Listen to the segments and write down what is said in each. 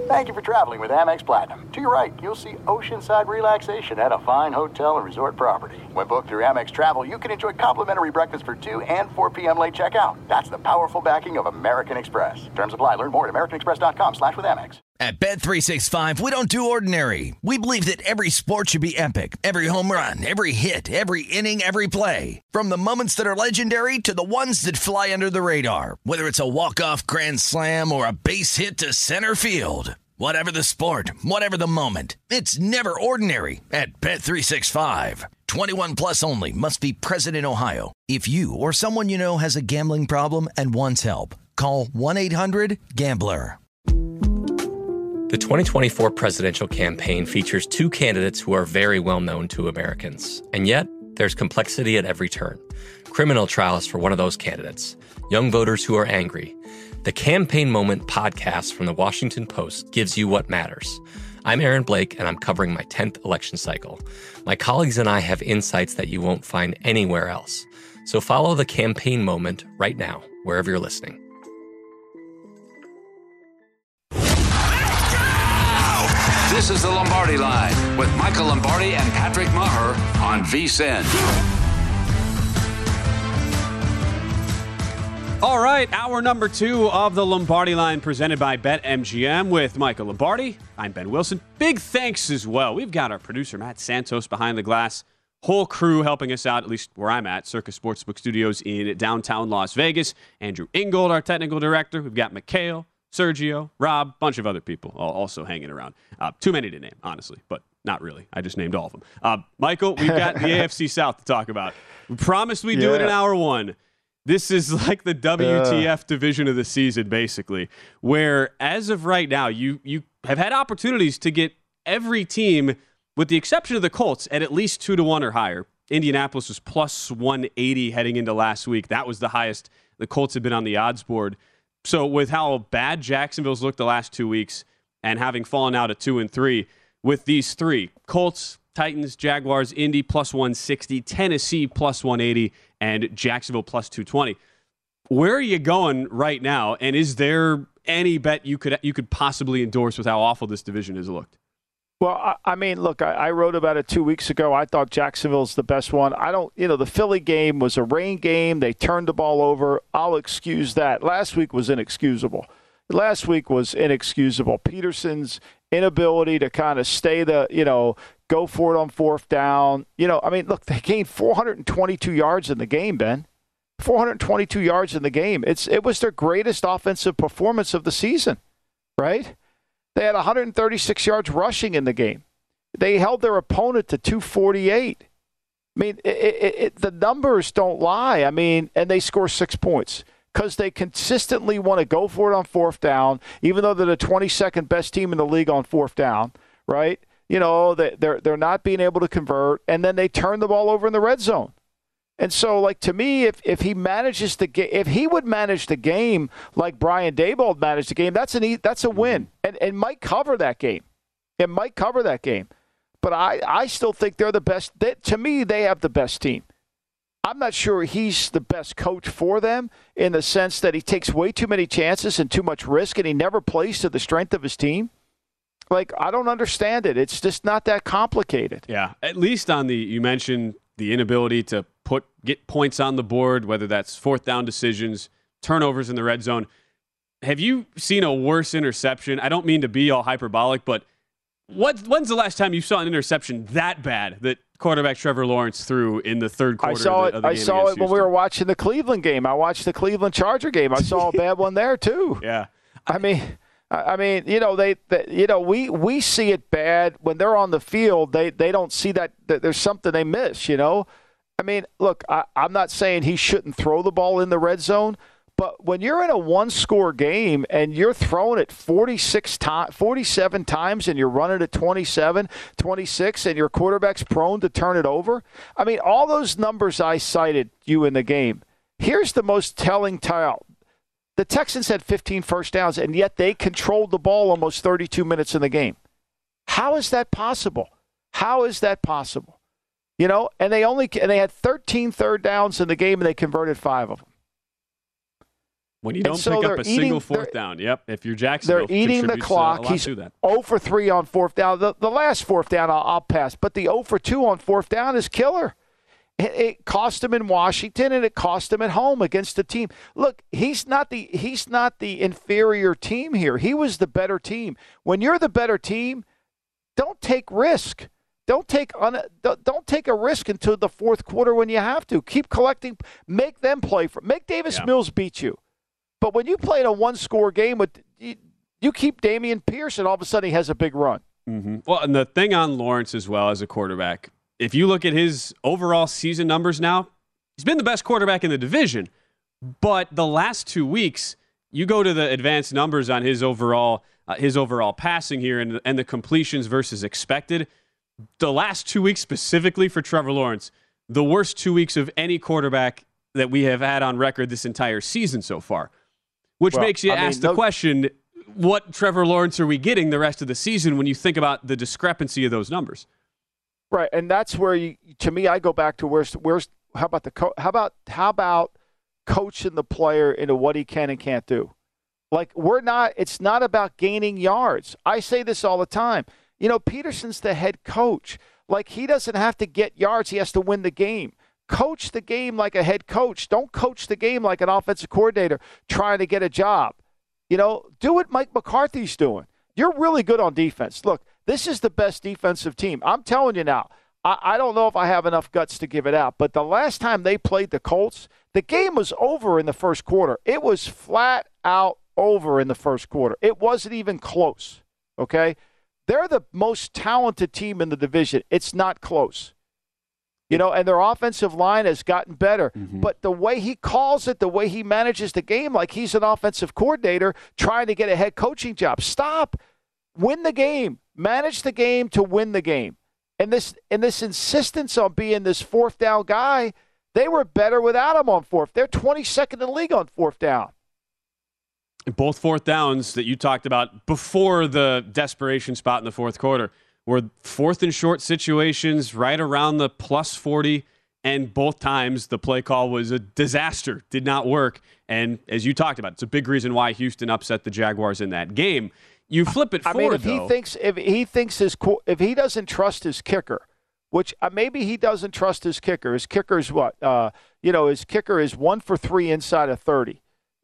Thank you for traveling with Amex Platinum. To your right, you'll see oceanside relaxation at a fine hotel and resort property. When booked through Amex Travel, you can enjoy complimentary breakfast for 2 and 4 p.m. late checkout. That's the powerful backing of American Express. Terms apply. Learn more at americanexpress.com/withAmex. At Bet365, we don't do ordinary. We believe that every sport should be epic. Every home run, every hit, every inning, every play. From the moments that are legendary to the ones that fly under the radar. Whether it's a walk-off grand slam or a base hit to center field. Whatever the sport, whatever the moment. It's never ordinary at Bet365. 21 plus only. Must be present in Ohio. If you or someone you know has a gambling problem and wants help, call 1-800-GAMBLER. The 2024 presidential campaign features two candidates who are very well known to Americans. And yet, there's complexity at every turn. Criminal trials for one of those candidates. Young voters who are angry. The Campaign Moment podcast from the Washington Post gives you what matters. I'm Aaron Blake, and I'm covering my 10th election cycle. My colleagues and I have insights that you won't find anywhere else. So follow The Campaign Moment right now, wherever you're listening. This is the Lombardi Line with Michael Lombardi and Patrick Maher on VSiN. All right, hour number 2 of the Lombardi Line presented by BetMGM with Michael Lombardi. I'm Ben Wilson. Big thanks as well. We've got our producer, Matt Santos, behind the glass. Whole crew helping us out, at least where I'm at, Circus Sportsbook Studios in downtown Las Vegas. Andrew Ingold, our technical director. We've got Mikhail, Sergio, Rob, bunch of other people also hanging around. Too many to name, honestly, but not really. I just named all of them. Michael, we've got the AFC South to talk about. We promised we'd do it in hour 1. This is like the WTF division of the season, basically, where as of right now, you have had opportunities to get every team, with the exception of the Colts, at least 2-1 or higher. Indianapolis was plus 180 heading into last week. That was the highest the Colts had been on the odds board. So with how bad Jacksonville's looked the last 2 weeks and having fallen out at 2-3, with these three, Colts, Titans, Jaguars, Indy plus 160, Tennessee plus 180, and Jacksonville plus 220. Where are you going right now? And is there any bet you could possibly endorse with how awful this division has looked? Well, I mean, look, I wrote about it 2 weeks ago. I thought Jacksonville's the best one. The Philly game was a rain game. They turned the ball over. I'll excuse that. Last week was inexcusable. Peterson's inability to kind of stay go for it on fourth down. Look, they gained 422 yards in the game, Ben. 422 yards in the game. It was their greatest offensive performance of the season, right? They had 136 yards rushing in the game. They held their opponent to 248. I mean, the numbers don't lie. I mean, and they score 6 points because they consistently want to go for it on fourth down, even though they're the 22nd best team in the league on fourth down, right? They're not being able to convert, and then they turn the ball over in the red zone. And so, to me, if he manages if he would manage the game like Brian Daboll managed the game, that's a win, and might cover that game. It might cover that game, but I still think they're the best. To me, they have the best team. I'm not sure he's the best coach for them in the sense that he takes way too many chances and too much risk, and he never plays to the strength of his team. I don't understand it. It's just not that complicated. Yeah, at least you mentioned the inability to get points on the board, whether that's fourth down decisions, turnovers in the red zone. Have you seen a worse interception? I don't mean to be all hyperbolic, but when's the last time you saw an interception that bad that quarterback Trevor Lawrence threw in the third quarter of the game? I saw it when we were watching the Cleveland game. I watched the Cleveland Charger game. I saw a bad one there too. Yeah. We see it bad when they're on the field. They don't see that there's something they miss. Look, I'm not saying he shouldn't throw the ball in the red zone, but when you're in a one-score game and you're throwing it 47 times and you're running it 27, 26, and your quarterback's prone to turn it over, all those numbers I cited you in the game. Here's the most telling tale. The Texans had 15 first downs, and yet they controlled the ball almost 32 minutes in the game. How is that possible? And they had 13 third downs in the game, and they converted 5 of them. When you don't pick up a single fourth down, if you're Jacksonville, they're eating the clock. He's 0 for 3 on fourth down. The last fourth down I'll pass, but the 0 for 2 on fourth down is killer. It cost him in Washington, and it cost him at home against the team. Look, he's not the inferior team here. He was the better team. When you're the better team, don't take risk. Don't take a risk until the fourth quarter when you have to. Keep collecting. Make them play for. Make Davis Mills beat you. But when you play in a one-score game with you keep Dameon Pierce, and all of a sudden he has a big run. Mm-hmm. Well, and the thing on Lawrence as well as a quarterback, if you look at his overall season numbers now, he's been the best quarterback in the division. But the last 2 weeks, you go to the advanced numbers on his overall passing here and the completions versus expected. The last 2 weeks specifically for Trevor Lawrence, the worst 2 weeks of any quarterback that we have had on record this entire season so far. Which makes you ask the question, what Trevor Lawrence are we getting the rest of the season when you think about the discrepancy of those numbers? Right, and that's where to me, I go back to where's how about coaching the player into what he can and can't do? Like it's not about gaining yards. I say this all the time. Peterson's the head coach. Like, he doesn't have to get yards, he has to win the game. Coach the game like a head coach. Don't coach the game like an offensive coordinator trying to get a job. Do what Mike McCarthy's doing. You're really good on defense. Look, this is the best defensive team. I'm telling you now, I don't know if I have enough guts to give it out, but the last time they played the Colts, the game was over in the first quarter. It was flat out over in the first quarter. It wasn't even close, okay? They're the most talented team in the division. It's not close. And their offensive line has gotten better. Mm-hmm. But the way he calls it, the way he manages the game, like he's an offensive coordinator trying to get a head coaching job. Stop. Win the game. Manage the game to win the game. And this insistence on being this fourth down guy, they were better without him on fourth. They're 22nd in the league on fourth down. Both fourth downs that you talked about before the desperation spot in the fourth quarter were fourth and short situations right around the plus 40, and both times the play call was a disaster, did not work. And as you talked about, it's a big reason why Houston upset the Jaguars in that game. You flip it forward, if he doesn't trust his kicker, which maybe he doesn't trust his kicker. His kicker is what? His kicker is 1 for 3 inside of 30.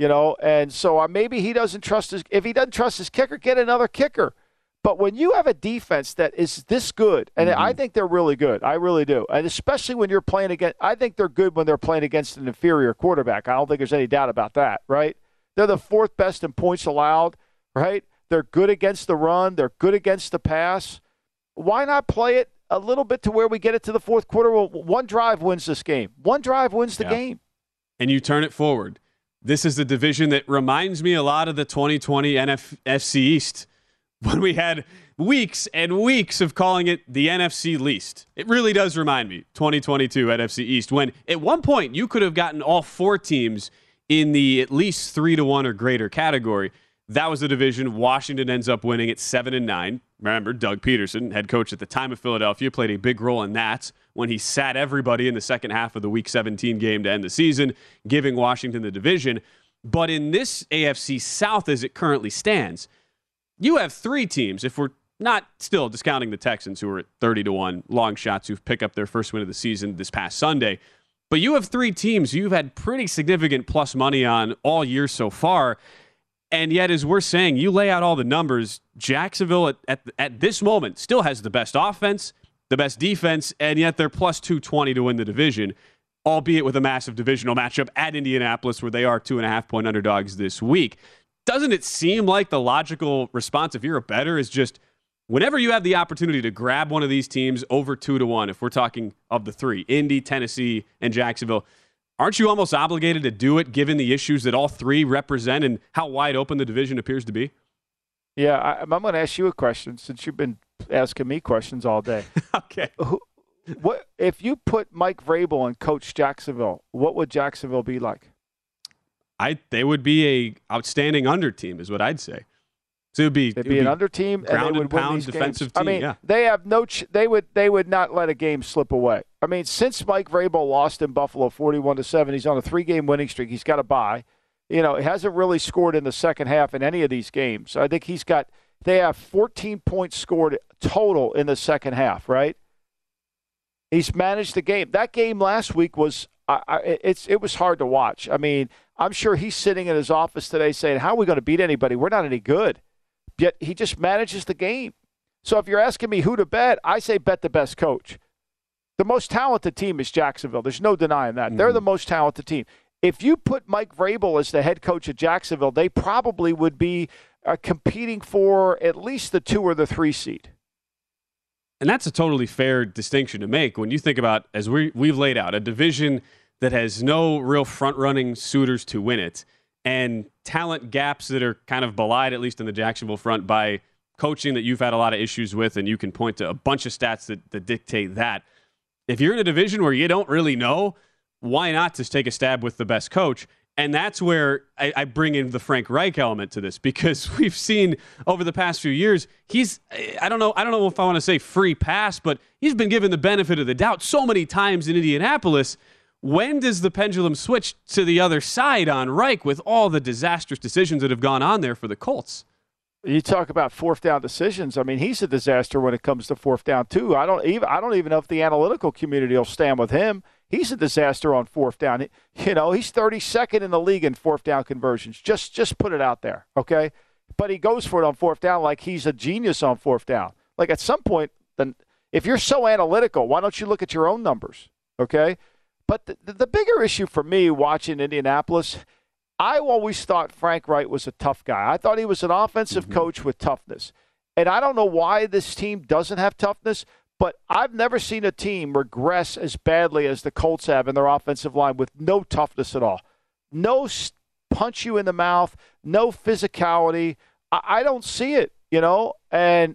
And so maybe he doesn't trust if he doesn't trust his kicker, get another kicker. But when you have a defense that is this good, and I think they're really good, I really do, and especially when you're playing against, I think they're good when they're playing against an inferior quarterback. I don't think there's any doubt about that, right? They're the fourth best in points allowed, right? They're good against the run. They're good against the pass. Why not play it a little bit to where we get it to the fourth quarter? Well, one drive wins this game. One drive wins the game. And you turn it forward. This is the division that reminds me a lot of the 2020 NFC East, when we had weeks and weeks of calling it the NFC least. It really does remind me, 2022 NFC East, when at one point you could have gotten all four teams in the at least 3-1 or greater category. That was the division. Washington ends up winning at 7-9. Remember, Doug Peterson, head coach at the time of Philadelphia, played a big role in that when he sat everybody in the second half of the Week 17 game to end the season, giving Washington the division. But in this AFC South as it currently stands, you have three teams, if we're not still discounting the Texans, who are at 30-1, long shots who've picked up their first win of the season this past Sunday. But you have three teams you've had pretty significant plus money on all year so far. And yet, as we're saying, you lay out all the numbers, Jacksonville at this moment still has the best offense, the best defense, and yet they're plus 220 to win the division, albeit with a massive divisional matchup at Indianapolis where they are 2.5-point underdogs this week. Doesn't it seem like the logical response, if you're a bettor, is just whenever you have the opportunity to grab one of these teams over 2-1, if we're talking of the three, Indy, Tennessee, and Jacksonville, aren't you almost obligated to do it given the issues that all three represent and how wide open the division appears to be? Yeah, I'm going to ask you a question since you've been asking me questions all day. Okay. What if you put Mike Vrabel and coach Jacksonville, what would Jacksonville be like? They would be a outstanding under team, is what I'd say. So it'd be an under team, and they would win these defensive games. Team. I mean, yeah. they have they would not let a game slip away. I mean, since Mike Vrabel lost in Buffalo 41-7, he's on a 3-game winning streak. He's got a bye. He hasn't really scored in the second half in any of these games. I think they have 14 points scored total in the second half, right? He's managed the game. That game last week was it was hard to watch. I mean, I'm sure he's sitting in his office today saying, how are we going to beat anybody? We're not any good. Yet he just manages the game. So if you're asking me who to bet, I say bet the best coach. The most talented team is Jacksonville. There's no denying that. They're the most talented team. If you put Mike Vrabel as the head coach of Jacksonville, they probably would be competing for at least the 2 or the 3 seed. And that's a totally fair distinction to make when you think about, as we've laid out, a division that has no real front-running suitors to win it, and talent gaps that are kind of belied, at least in the Jacksonville front, by coaching that you've had a lot of issues with, and you can point to a bunch of stats that dictate that. If you're in a division where you don't really know, why not just take a stab with the best coach? And that's where I bring in the Frank Reich element to this, because we've seen over the past few years, I don't know if I want to say free pass, but he's been given the benefit of the doubt so many times in Indianapolis. When does the pendulum switch to the other side on Reich with all the disastrous decisions that have gone on there for the Colts? You talk about fourth down decisions. I mean, he's a disaster when it comes to fourth down too. I don't even know if the analytical community will stand with him. He's a disaster on fourth down. He's 32nd in the league in fourth down conversions. Just put it out there, okay? But he goes for it on fourth down like he's a genius on fourth down. Like at some point, then if you're so analytical, why don't you look at your own numbers, okay? But the bigger issue for me watching Indianapolis, I always thought Frank Reich was a tough guy. I thought he was an offensive coach with toughness. And I don't know why this team doesn't have toughness, but I've never seen a team regress as badly as the Colts have in their offensive line with no toughness at all. No punch you in the mouth, no physicality. I don't see it, And,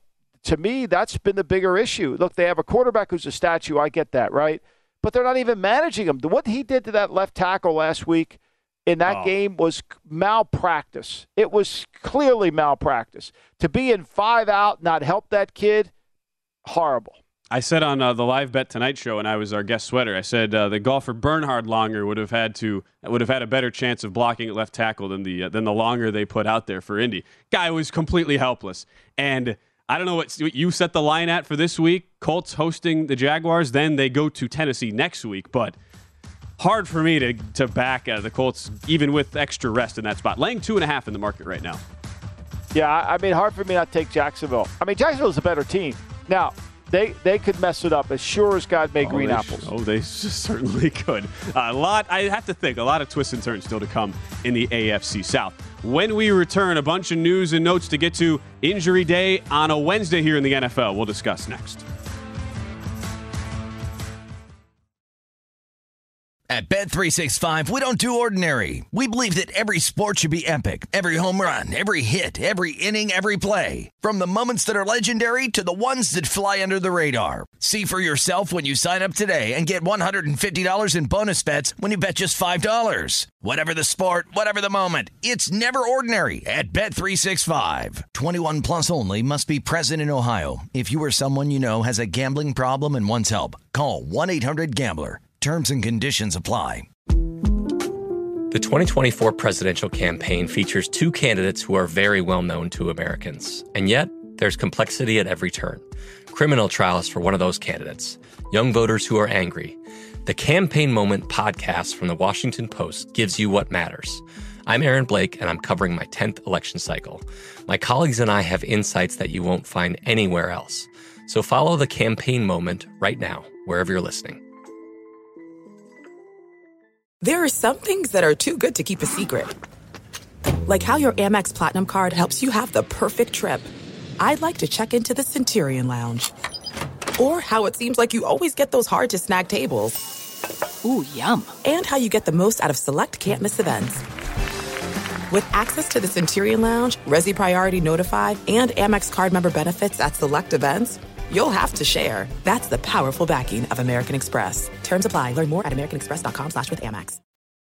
to me, that's been the bigger issue. Look, they have a quarterback who's a statue. I get that, right? But they're not even managing him. What he did to that left tackle last week in that game was malpractice. It was clearly malpractice. To be in 5 out, not help that kid, horrible. I said on the Live Bet Tonight show, and I was our guest sweater, I said the golfer Bernhard Langer would have had a better chance of blocking at left tackle than the Langer they put out there for Indy. Guy was completely helpless. And I don't know what you set the line at for this week. Colts hosting the Jaguars, then they go to Tennessee next week, but hard for me to back the Colts, even with extra rest in that spot. Laying 2.5 in the market right now. Yeah, I mean, hard for me not to take Jacksonville. I mean, Jacksonville's a better team. Now, they could mess it up as sure as God made green apples. They certainly could. I have to think, a lot of twists and turns still to come in the AFC South. When we return, a bunch of news and notes to get to. Injury day on a Wednesday here in the NFL. We'll discuss next. At Bet365, we don't do ordinary. We believe that every sport should be epic. Every home run, every hit, every inning, every play. From the moments that are legendary to the ones that fly under the radar. See for yourself when you sign up today and get $150 in bonus bets when you bet just $5. Whatever the sport, whatever the moment, it's never ordinary at Bet365. 21 plus only. Must be present in Ohio. If you or someone you know has a gambling problem and wants help, call 1-800-GAMBLER. Terms and conditions apply. The 2024 presidential campaign features 2 candidates who are very well known to Americans. And yet, there's complexity at every turn. Criminal trials for one of those candidates. Young voters who are angry. The Campaign Moment podcast from the Washington Post gives you what matters. I'm Aaron Blake, and I'm covering my 10th election cycle. My colleagues and I have insights that you won't find anywhere else. So follow The Campaign Moment right now, wherever you're listening. There are some things that are too good to keep a secret. Like how your Amex Platinum card helps you have the perfect trip. I'd like to check into the Centurion Lounge. Or how it seems like you always get those hard-to-snag tables. Ooh, yum. And how you get the most out of select can't-miss events. With access to the Centurion Lounge, Resi Priority Notified, and Amex card member benefits at select events, you'll have to share. That's the powerful backing of American Express. Terms apply. Learn more at americanexpress.com/withAmex.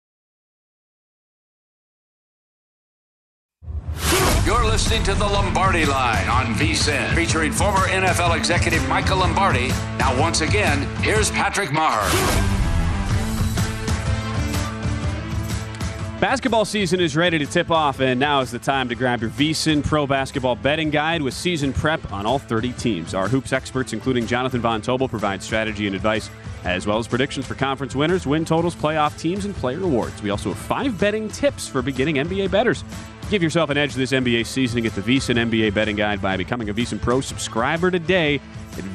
You're listening to The Lombardi Line on VSiN, featuring former NFL executive Michael Lombardi. Now, once again, here's Patrick Maher. Basketball season is ready to tip off, and now is the time to grab your VSiN Pro Basketball Betting Guide with season prep on all 30 teams. Our hoops experts, including Jonathan Von Tobel, provide strategy and advice, as well as predictions for conference winners, win totals, playoff teams, and player awards. We also have 5 betting tips for beginning NBA bettors. Give yourself an edge this NBA season and get the VSiN NBA Betting Guide by becoming a VSiN Pro subscriber today at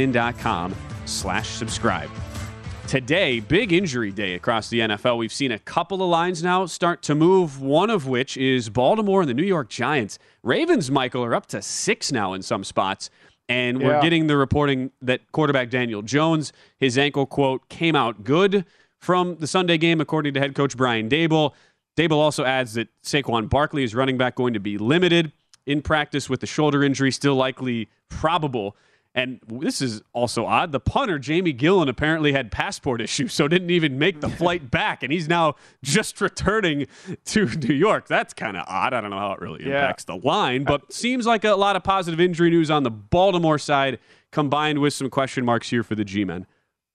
vsin.com/subscribe. Today, big injury day across the NFL. We've seen a couple of lines now start to move, one of which is Baltimore and the New York Giants. Ravens, Michael, are up to 6 now in some spots, and we're getting the reporting that quarterback Daniel Jones, his ankle, quote, came out good from the Sunday game, according to head coach Brian Daboll. Daboll also adds that Saquon Barkley is running back going to be limited in practice with the shoulder injury, still likely probable. And this is also odd. The punter, Jamie Gillen, apparently had passport issues, so didn't even make the flight back. And he's now just returning to New York. That's kind of odd. I don't know how it really impacts the line, but seems like a lot of positive injury news on the Baltimore side, combined with some question marks here for the G-men.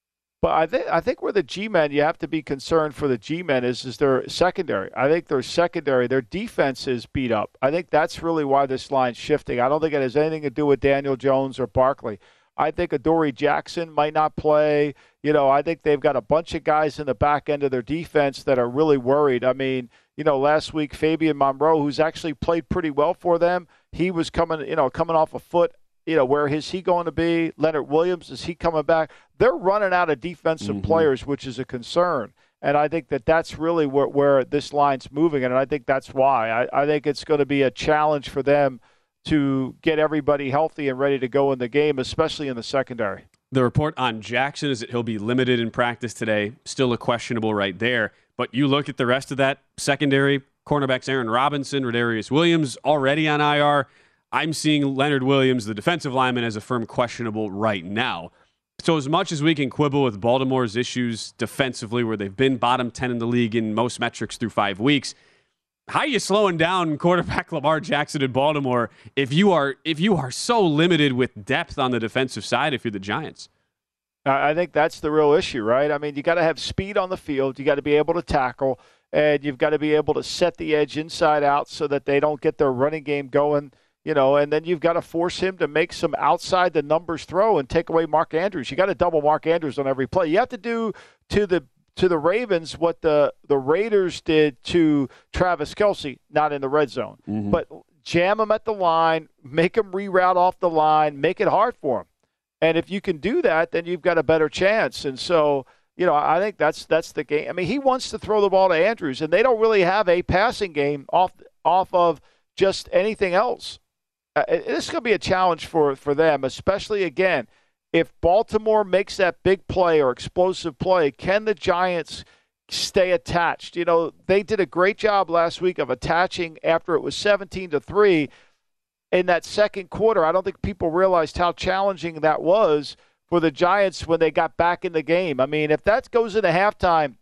But I think where the G-men, you have to be concerned for the G-men is their secondary. I think their secondary, their defense is beat up. I think that's really why this line's shifting. I don't think it has anything to do with Daniel Jones or Barkley. I think Adoree Jackson might not play. I think they've got a bunch of guys in the back end of their defense that are really worried. I mean, last week, Fabian Monroe, who's actually played pretty well for them, he was coming off a foot. Where is he going to be? Leonard Williams, is he coming back? They're running out of defensive players, which is a concern. And I think that's really where this line's moving, and I think that's why. I think it's going to be a challenge for them to get everybody healthy and ready to go in the game, especially in the secondary. The report on Jackson is that he'll be limited in practice today. Still a questionable right there. But you look at the rest of that secondary, cornerbacks Aaron Robinson, Rodarius Williams, already on IR. I'm seeing Leonard Williams, the defensive lineman, as a firm questionable right now. So as much as we can quibble with Baltimore's issues defensively, where they've been bottom 10 in the league in most metrics through 5 weeks, how are you slowing down quarterback Lamar Jackson in Baltimore if you are so limited with depth on the defensive side if you're the Giants? I think that's the real issue, right? I mean, you got to have speed on the field. You got to be able to tackle, and you've got to be able to set the edge inside out so that they don't get their running game going. And then you've got to force him to make some outside the numbers throw and take away Mark Andrews. You got to double Mark Andrews on every play. You have to do to the Ravens what the Raiders did to Travis Kelce, not in the red zone, but jam him at the line, make him reroute off the line, make it hard for him. And if you can do that, then you've got a better chance. And so, I think that's the game. I mean, he wants to throw the ball to Andrews, and they don't really have a passing game off of just anything else. This is going to be a challenge for them, especially, again, if Baltimore makes that big play or explosive play, can the Giants stay attached? They did a great job last week of attaching after it was 17-3 in that second quarter. I don't think people realized how challenging that was for the Giants when they got back in the game. I mean, if that goes into halftime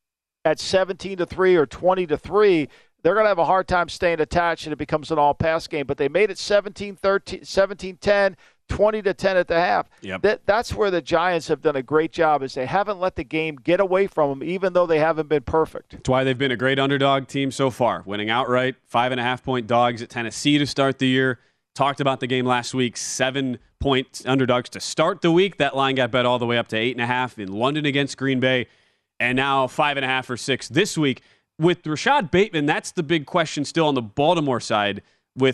at 17-3 or 20-3, they're going to have a hard time staying attached, and it becomes an all-pass game. But they made it 17-13, 17-10, 20-10 at the half. Yep. That's where the Giants have done a great job, is they haven't let the game get away from them, even though they haven't been perfect. That's why they've been a great underdog team so far, winning outright, 5.5-point dogs at Tennessee to start the year. Talked about the game last week, 7-point underdogs to start the week. That line got bet all the way up to 8.5 in London against Green Bay, and now 5.5 or 6 this week. With Rashad Bateman, that's the big question still on the Baltimore side.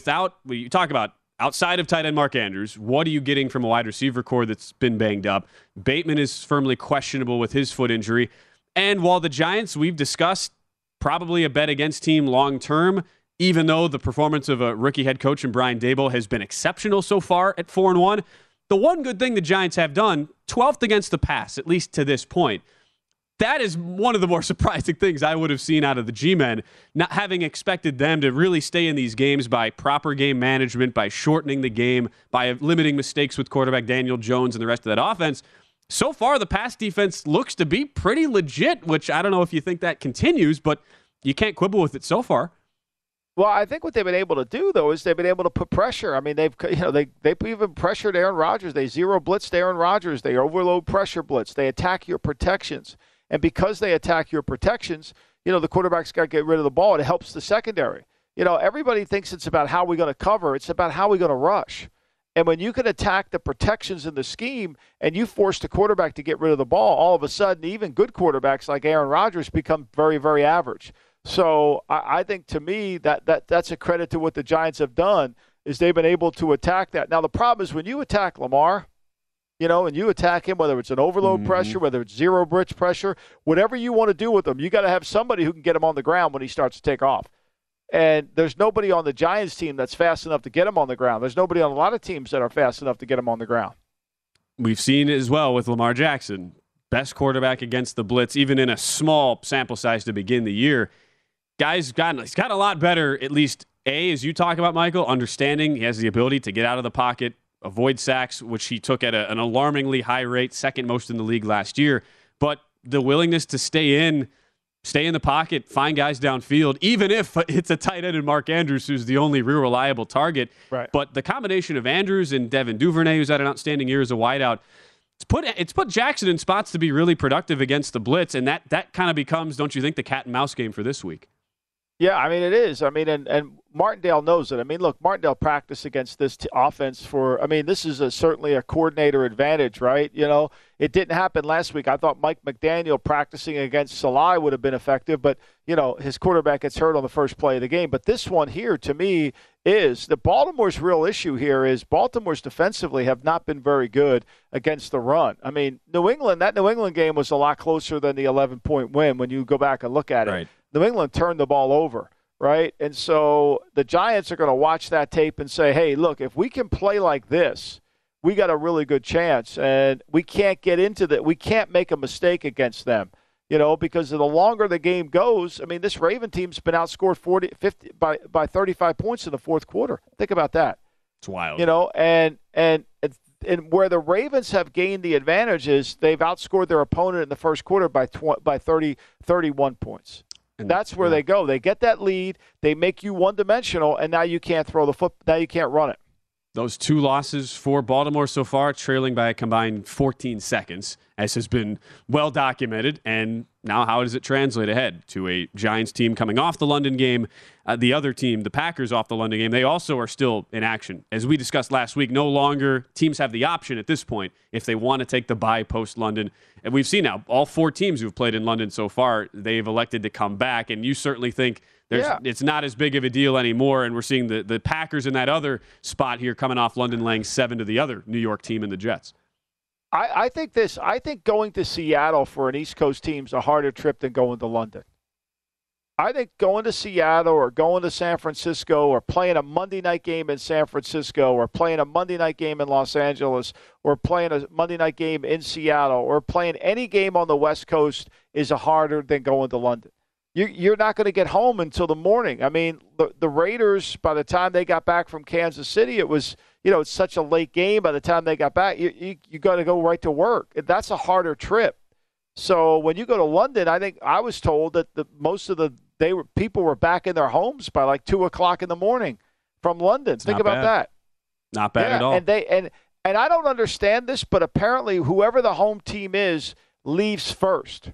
You talk about outside of tight end Mark Andrews, what are you getting from a wide receiver core that's been banged up? Bateman is firmly questionable with his foot injury. And while the Giants, we've discussed, probably a bet against team long term, even though the performance of a rookie head coach in Brian Daboll has been exceptional so far at 4-1, the one good thing the Giants have done, 12th against the pass, at least to this point. That is one of the more surprising things I would have seen out of the G-men, not having expected them to really stay in these games by proper game management, by shortening the game, by limiting mistakes with quarterback Daniel Jones and the rest of that offense. So far, the pass defense looks to be pretty legit, which I don't know if you think that continues, but you can't quibble with it so far. Well, I think what they've been able to do, though, is they've been able to put pressure. I mean, they've even pressured Aaron Rodgers. They zero blitzed Aaron Rodgers. They overload pressure blitz. They attack your protections. And because they attack your protections, the quarterback's got to get rid of the ball. It helps the secondary. Everybody thinks it's about how we're going to cover. It's about how we're going to rush. And when you can attack the protections in the scheme and you force the quarterback to get rid of the ball, all of a sudden, even good quarterbacks like Aaron Rodgers become very, very average. So I think, to me, that's a credit to what the Giants have done, is they've been able to attack that. Now, the problem is when you attack Lamar, and you attack him, whether it's an overload pressure, whether it's zero blitz pressure, whatever you want to do with him, you got to have somebody who can get him on the ground when he starts to take off. And there's nobody on the Giants team that's fast enough to get him on the ground. There's nobody on a lot of teams that are fast enough to get him on the ground. We've seen it as well with Lamar Jackson. Best quarterback against the blitz, even in a small sample size to begin the year. He's gotten a lot better, at least, as you talk about, Michael, understanding he has the ability to get out of the pocket, avoid sacks, which he took at an alarmingly high rate, second most in the league last year. But the willingness to stay in the pocket, find guys downfield, even if it's a tight-ended Mark Andrews who's the only real reliable target. Right. But the combination of Andrews and Devin Duvernay, who's had an outstanding year as a wideout, it's put Jackson in spots to be really productive against the blitz, and that kind of becomes, don't you think, the cat and mouse game for this week? Yeah, I mean, it is. I mean, and Martindale knows it. I mean, look, Martindale practiced against this offense this is certainly a coordinator advantage, right? It didn't happen last week. I thought Mike McDaniel practicing against Saleh would have been effective, but, his quarterback gets hurt on the first play of the game. But this one here, to me, is the Baltimore's real issue here is Baltimore's defensively have not been very good against the run. I mean, that New England game was a lot closer than the 11-point win when you go back and look at it. Right. New England turned the ball over, right? And so the Giants are going to watch that tape and say, hey, look, if we can play like this, we got a really good chance. And we can't get into that. We can't make a mistake against them, because the longer the game goes, I mean, this Raven team's been outscored 50 by 35 points in the fourth quarter. Think about that. It's wild. And where the Ravens have gained the advantage is they've outscored their opponent in the first quarter by 31 points. And that's where they go. They get that lead. They make you one-dimensional, and now you can't throw the foot. Now you can't run it. Those two losses for Baltimore so far, trailing by a combined 14 seconds, as has been well documented. And now how does it translate ahead to a Giants team coming off the London game? The other team, the Packers, off the London game, they also are still in action. As we discussed last week, no longer teams have the option at this point if they want to take the bye post-London. And we've seen now all four teams who've played in London so far, they've elected to come back. And you certainly think it's not as big of a deal anymore. And we're seeing the Packers in that other spot here coming off London laying 7 to the other New York team and the Jets. I think going to Seattle for an East Coast team is a harder trip than going to London. I think going to Seattle or going to San Francisco or playing a Monday night game in San Francisco or playing a Monday night game in Los Angeles or playing a Monday night game in Seattle or playing any game on the West Coast is harder than going to London. You're not going to get home until the morning. I mean, the Raiders, by the time they got back from Kansas City, it was, it's such a late game. By the time they got back, you got to go right to work. That's a harder trip. So when you go to London, I think I was told that people were back in their homes by like 2:00 in the morning from London. Think about that. Not bad at all. And I don't understand this, but apparently whoever the home team is leaves first.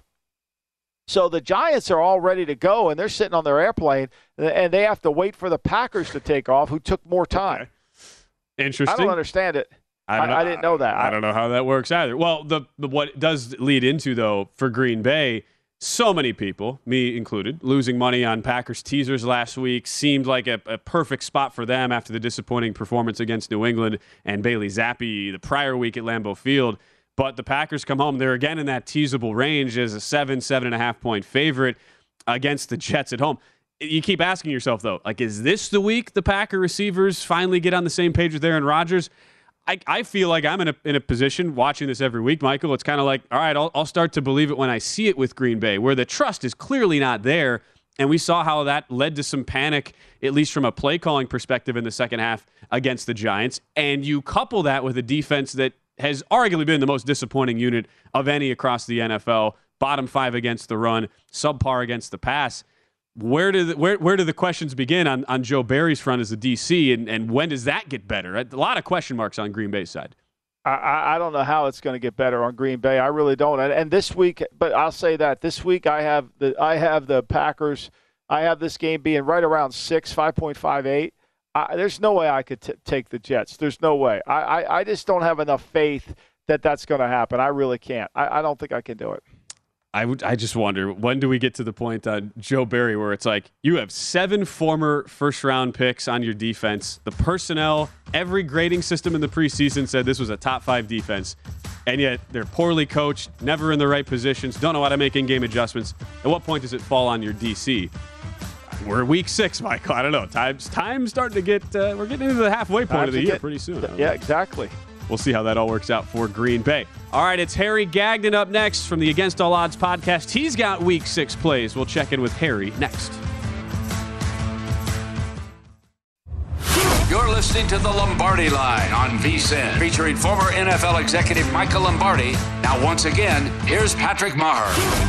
So the Giants are all ready to go, and they're sitting on their airplane, and they have to wait for the Packers to take off, who took more time. Okay. Interesting. I don't understand it. I didn't know that. I don't know how that works either. Well, what it does lead into, though, for Green Bay, so many people, me included, losing money on Packers teasers last week seemed like a perfect spot for them after the disappointing performance against New England and Bailey Zappi the prior week at Lambeau Field. But the Packers come home. They're again in that teasable range as a 7.5 point favorite against the Jets at home. You keep asking yourself, though, is this the week the Packer receivers finally get on the same page with Aaron Rodgers? I feel like I'm in a position watching this every week, Michael. It's kind of like, all right, I'll start to believe it when I see it with Green Bay, where the trust is clearly not there. And we saw how that led to some panic, at least from a play calling perspective in the second half against the Giants. And you couple that with a defense that has arguably been the most disappointing unit of any across the NFL, bottom 5 against the run, subpar against the pass. Where do the questions begin on Joe Barry's front as a DC, and when does that get better? A lot of question marks on Green Bay's side. I don't know how it's going to get better on Green Bay. I really don't. And this week, but I'll say that this week I have the Packers. I have this game being right around 5.58. There's no way I could take the Jets. There's no way. I just don't have enough faith that that's going to happen. I really can't. I don't think I can do it. I just wonder, when do we get to the point on Joe Barry where it's like you have 7 former first-round picks on your defense, the personnel, every grading system in the preseason said this was a top 5 defense, and yet they're poorly coached, never in the right positions, don't know how to make in-game adjustments. At what point does it fall on your DC? We're week 6, Michael. I don't know. Time's starting to get we're getting into the halfway point of the year pretty soon. Yeah, exactly. We'll see how that all works out for Green Bay. All right, it's Harry Gagnon up next from the Against All Odds podcast. He's got week 6 plays. We'll check in with Harry next. You're listening to the Lombardi Line on VSiN, featuring former NFL executive Michael Lombardi. Now, once again, here's Patrick Maher.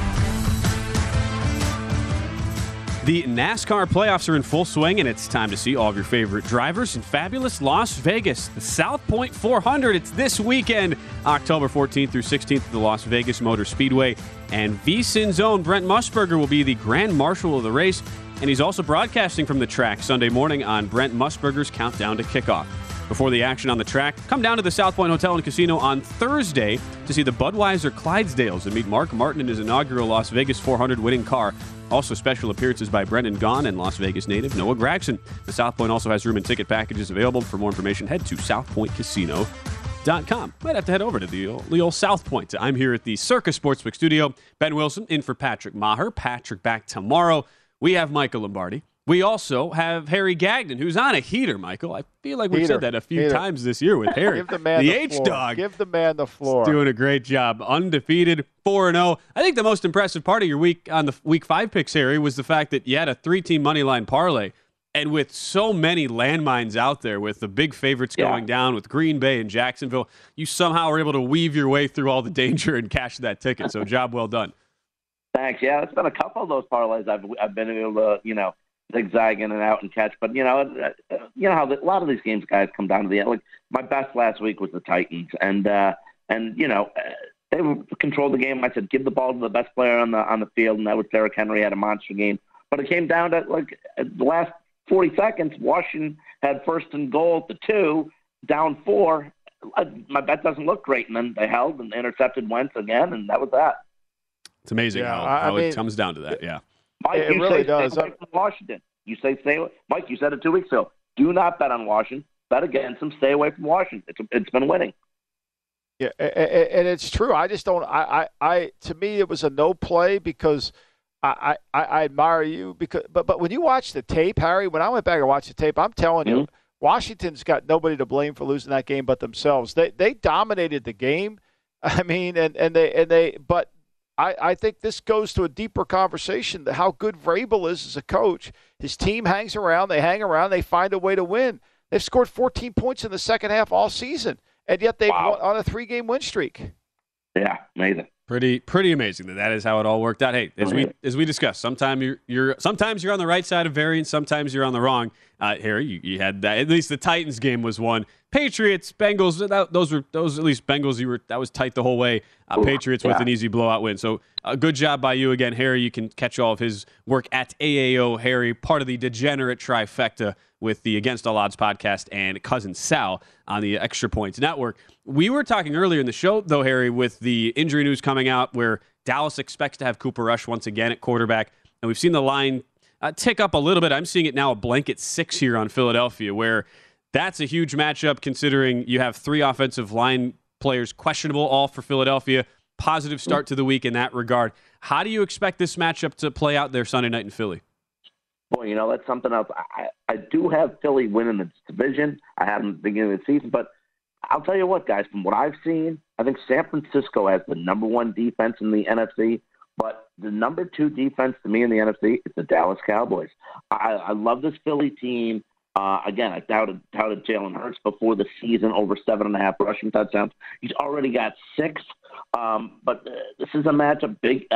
The NASCAR playoffs are in full swing, and it's time to see all of your favorite drivers in fabulous Las Vegas. The South Point 400, it's this weekend, October 14th through 16th at the Las Vegas Motor Speedway. And VSiN's own Brent Musburger will be the Grand Marshal of the race, and he's also broadcasting from the track Sunday morning on Brent Musburger's Countdown to Kickoff. Before the action on the track, come down to the South Point Hotel and Casino on Thursday to see the Budweiser Clydesdales and meet Mark Martin in his inaugural Las Vegas 400 winning car. Also, special appearances by Brendan Gaughan and Las Vegas native Noah Gragson. The South Point also has room and ticket packages available. For more information, head to southpointcasino.com. Might have to head over to the old South Point. I'm here at the Circus Sportsbook Studio. Ben Wilson in for Patrick Maher. Patrick back tomorrow. We have Michael Lombardi. We also have Harry Gagnon, who's on a heater, Michael. I feel like we've said that a few times this year with Harry. Give the man the H-Dog. Give the man the floor. He's doing a great job. Undefeated, 4-0. I think the most impressive part of your week on the Week 5 picks, Harry, was the fact that you had a 3-team moneyline parlay. And with so many landmines out there, with the big favorites going down, with Green Bay and Jacksonville, you somehow were able to weave your way through all the danger and cash that ticket. So job well done. Thanks. Yeah, it's been a couple of those parlays I've been able to, zigzag in and out and catch. But, how a lot of these games, guys, come down to the end. Like, my best last week was the Titans. And they controlled the game. I said, give the ball to the best player on the field, and that was Derrick Henry. Had a monster game. But it came down to, the last 40 seconds, Washington had first and goal at the 2, down 4. My bet doesn't look great. And then they held and intercepted Wentz again, and that was that. It's amazing how it comes down to that, Mike, it really does. Stay away from Washington. You say stay away. Mike, you said it 2 weeks ago. Do not bet on Washington. Bet against them. Stay away from Washington. It's been winning. Yeah, and it's true. I just don't. To me, it was a no play because I admire you but when you watch the tape, Harry, when I went back and watched the tape, I'm telling you, Washington's got nobody to blame for losing that game but themselves. They dominated the game. I mean, but I think this goes to a deeper conversation that how good Vrabel is as a coach. His team hangs around, they hang around, they find a way to win. They've scored 14 points in the second half all season, and yet they've won on a 3-game win streak. Yeah, amazing. Pretty amazing that is how it all worked out. Hey, as we discussed, sometimes you're on the right side of variance, sometimes you're on the wrong. Harry, you had that. At least the Titans game was one. Patriots, Bengals, those at least Bengals. That was tight the whole way. Patriots with an easy blowout win. So good job by you again, Harry. You can catch all of his work at AAO Harry, part of the degenerate trifecta with the Against All Odds podcast and Cousin Sal on the Extra Points Network. We were talking earlier in the show, though, Harry, with the injury news coming out where Dallas expects to have Cooper Rush once again at quarterback, and we've seen the line tick up a little bit. I'm seeing it now a blanket 6 here on Philadelphia, where that's a huge matchup considering you have 3 offensive line players questionable, all for Philadelphia. Positive start to the week in that regard. How do you expect this matchup to play out there Sunday night in Philly? Boy, that's something else. I do have Philly winning this division. I had them at the beginning of the season, but I'll tell you what, guys, from what I've seen, I think San Francisco has the number 1 defense in the NFC, but the number 2 defense to me in the NFC is the Dallas Cowboys. I love this Philly team. Again, I touted Jalen Hurts before the season, over 7.5 rushing touchdowns. He's already got 6. But this is a matchup, big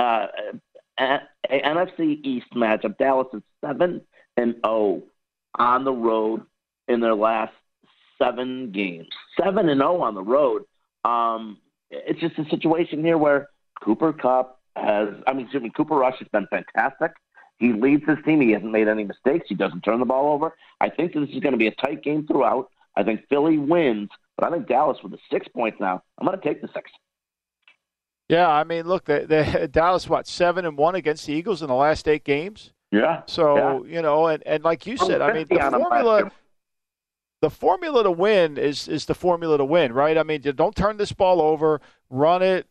NFC East matchup. Dallas is 7-0 on the road in their last 7 games, 7-0 on the road. It's just a situation here where Cooper Rush has been fantastic. He leads his team. He hasn't made any mistakes. He doesn't turn the ball over. I think this is going to be a tight game throughout. I think Philly wins, but I think Dallas with the 6 points now, I'm going to take the 6. Yeah, I mean, look, Dallas, 7-1 against the Eagles in the last 8 games? Yeah. So, and like you said, I mean, the formula to win is the formula to win, right? I mean, don't turn this ball over, run it,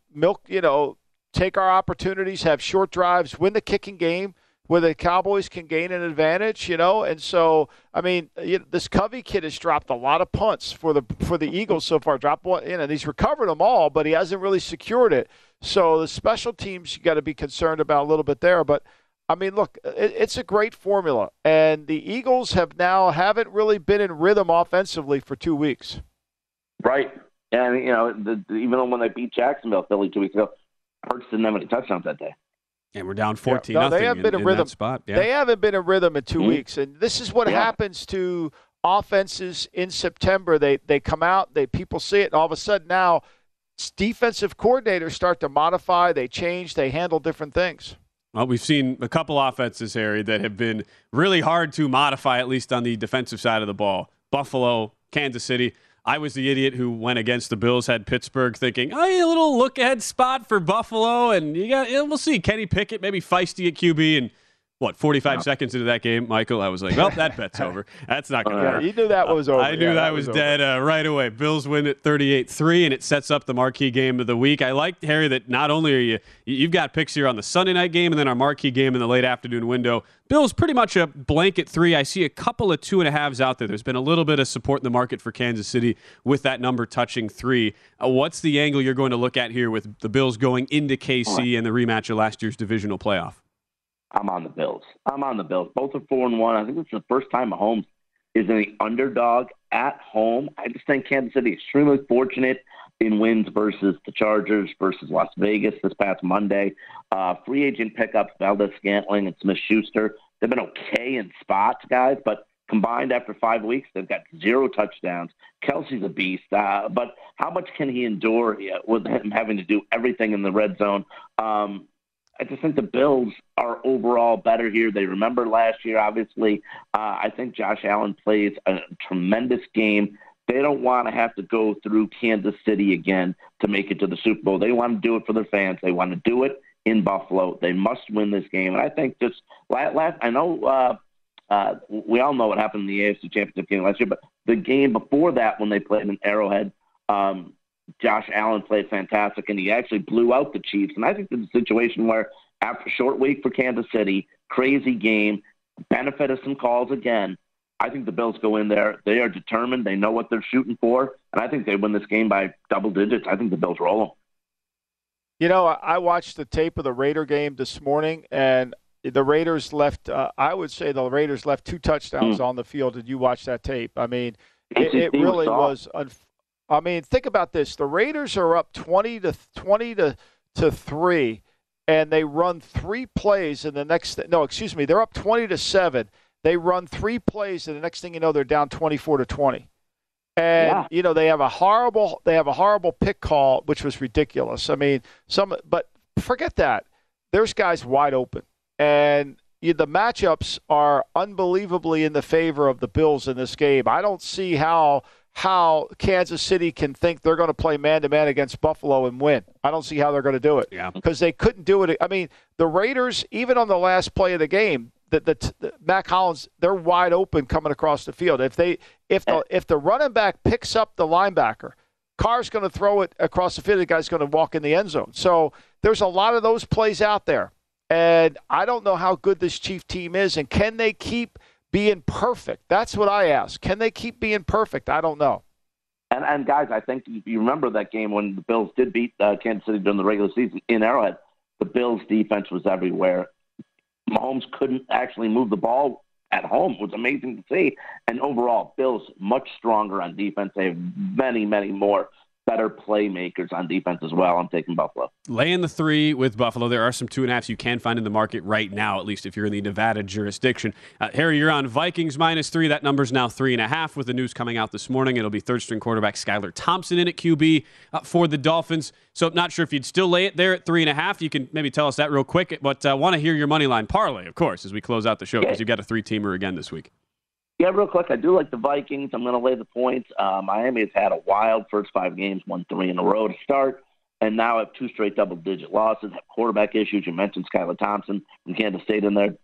take our opportunities, have short drives, win the kicking game where the Cowboys can gain an advantage, and so, I mean, this Covey kid has dropped a lot of punts for the Eagles so far. Dropped one, and he's recovered them all, but he hasn't really secured it. So the special teams you got to be concerned about a little bit there. But I mean, look, it's a great formula, and the Eagles haven't really been in rhythm offensively for 2 weeks. Right, and even when they beat Jacksonville, Philly 2 weeks ago, Hurts didn't have any touchdowns that day. And we're down 14-0 they haven't been in rhythm. That spot. Yeah. They haven't been in rhythm in 2 weeks. And this is what happens to offenses in September. They come out, people see it, and all of a sudden now defensive coordinators start to modify, they change, they handle different things. Well, we've seen a couple offenses, Harry, that have been really hard to modify, at least on the defensive side of the ball. Buffalo, Kansas City. I was the idiot who went against the Bills, had Pittsburgh thinking, a little look-ahead spot for Buffalo, and we'll see. Kenny Pickett, maybe feisty at QB, and 45 seconds into that game, Michael, I was like, well, that bet's over. That's not going to work. You knew that was over. I knew that was dead right away. Bills win at 38-3, and it sets up the marquee game of the week. I like, Harry, that not only are you've got picks here on the Sunday night game and then our marquee game in the late afternoon window. Bills pretty much a blanket 3. I see a couple of 2.5s out there. There's been a little bit of support in the market for Kansas City with that number touching 3. What's the angle you're going to look at here with the Bills going into KC and the rematch of last year's divisional playoff? I'm on the Bills. Both are 4-1. I think this is the first time Mahomes is an underdog at home. I just think Kansas City is extremely fortunate in wins versus the Chargers, versus Las Vegas this past Monday. Free agent pickups, Valdez-Scantling and Smith-Schuster. They've been okay in spots, guys, but combined after 5 weeks, they've got 0 touchdowns. Kelsey's a beast, but how much can he endure with him having to do everything in the red zone? I just think the Bills are overall better here. They remember last year, obviously. I think Josh Allen plays a tremendous game. They don't want to have to go through Kansas City again to make it to the Super Bowl. They want to do it for their fans. They want to do it in Buffalo. They must win this game. And I think this I know we all know what happened in the AFC Championship game last year, but the game before that when they played in Arrowhead, Josh Allen played fantastic, and he actually blew out the Chiefs. And I think there's a situation where after a short week for Kansas City, crazy game, benefit of some calls again, I think the Bills go in there. They are determined. They know what they're shooting for, and I think they win this game by double digits. I think the Bills roll them. I watched the tape of the Raider game this morning, and the Raiders left I would say the Raiders left 2 touchdowns on the field. Did you watch that tape? I mean, it really was I mean, think about this. The Raiders are up 20 to 3, and they run 3 plays in the next – no, excuse me. They're up 20 to 7. They run 3 plays, and the next thing you know, they're down 24 to 20. And, they have a horrible pick call, which was ridiculous. I mean, but forget that. There's guys wide open. And the matchups are unbelievably in the favor of the Bills in this game. I don't see how Kansas City can think they're going to play man-to-man against Buffalo and win. I don't see how they're going to do it because they couldn't do it. I mean, the Raiders, even on the last play of the game, the Mac Hollins, they're wide open coming across the field. If the running back picks up the linebacker, Carr's going to throw it across the field. The guy's going to walk in the end zone. So there's a lot of those plays out there. And I don't know how good this Chief team is, and can they keep being perfect? That's what I ask. Can they keep being perfect? I don't know. And guys, I think if you remember that game when the Bills did beat Kansas City during the regular season in Arrowhead, the Bills' defense was everywhere. Mahomes couldn't actually move the ball at home. It was amazing to see. And overall, Bills much stronger on defense. They have many, many more better playmakers on defense as well. I'm taking Buffalo. Laying the 3 with Buffalo. There are some 2.5s you can find in the market right now, at least if you're in the Nevada jurisdiction. Harry, you're on Vikings -3. That number's now 3.5 with the news coming out this morning. It'll be third-string quarterback Skylar Thompson in at QB for the Dolphins. So I'm not sure if you'd still lay it there at 3.5. You can maybe tell us that real quick, but I want to hear your money line parlay, of course, as we close out the show, because you've got a 3-teamer again this week. Yeah, real quick, I do like the Vikings. I'm going to lay the points. Miami has had a wild first 5 games, won 3 in a row to start, and now have 2 straight double-digit losses, have quarterback issues. You mentioned Skylar Thompson from Kansas State in there.